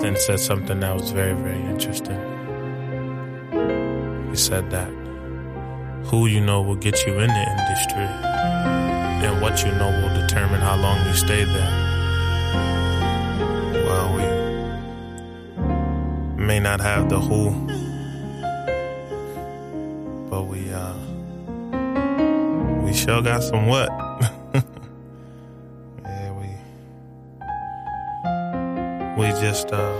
and said something that was very, very interesting. He said that who you know will get you in the industry, and what you know will determine how long you stay there. Well, we may not have the who, but we sure got some what. Yeah, we just